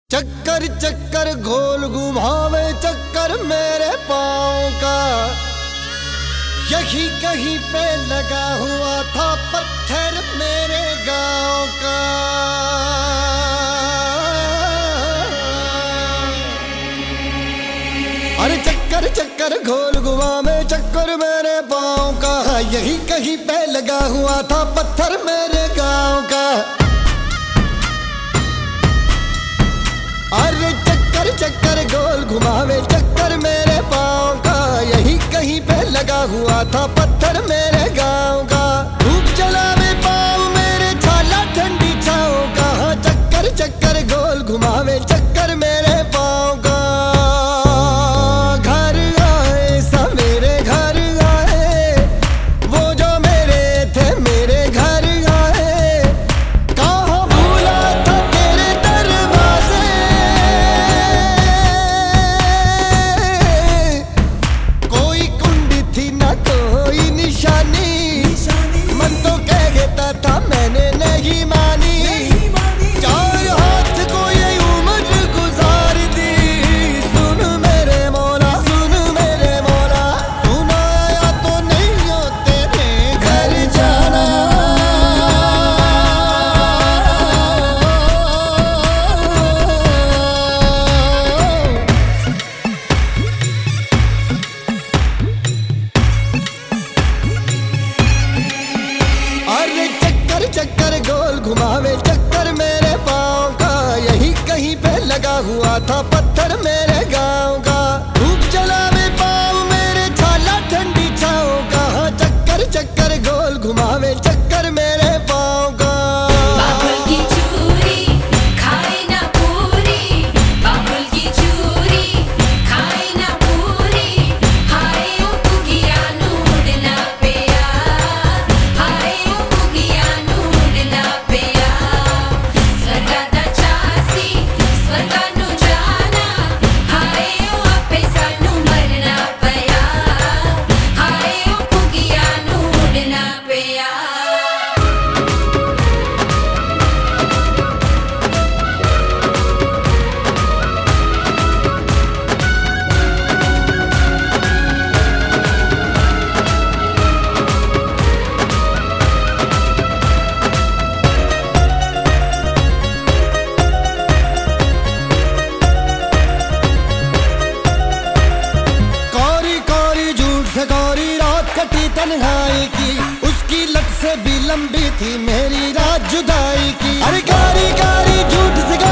चक्कर चक्कर घोल घुमावे चक्कर मेरे पाँव का, यही कहीं पे लगा हुआ था पत्थर मेरे गांव का। अरे चक्कर चक्कर घोल घुमावे चक्कर मेरे पाँव का, यही कहीं पे लगा हुआ था पत्थर मेरे गांव का। अरे चक्कर चक्कर गोल घुमावे चक्कर मेरे पाँव का, यही कहीं पे लगा हुआ था पत्थर मेरे गांव का। धूप जलावे पाँव मेरे छाला ठंडी छाँव का, चक्कर चक्कर गोल घुमावे चक्कर मेरे पाँव का। घर आए सवेरे घर आए, वो जो मेरे थे मेरे घर आए, कहाँ भूला था तेरे दरवाजे। कोई कुंडी थी ना कोई निशानी, मन तो कह देता था मैंने नहीं मानी। चार हाथ को ये उम्र गुजार दी, सुन मेरे मौला तू ना आया तो नहीं हो तेरे घर जाना। अरे चक्कर चक्कर गोल घुमावे चक्कर मेरे पाँव का, यही कहीं पे लगा हुआ था पत्थर मेरे गांव का। धूप जलावे पाँव मेरे छाला ठंडी छाँव का, चक्कर चक्कर गोल घुमावे चक्कर मेरे पाँव का। बाबुल की चूरी खाए ना पूरी, बाबुल की चूरी खाए ना पूरी। हाय ओ कुगिया नूड ना पिया, हाय ओ कुगिया नूड ना पिया। स्वर्गादा चासी स्वर्गा नु जाना, हाय ओ आपे सानू मरना पया, हाय ओ कुगिया नूड ना पिया। कौरी कौरी झूठ से कौरी रात कटी तन्हाई की, उसकी लट से भी लंबी थी मेरी रात जुदाई की। अरे कारी कारी झूठ से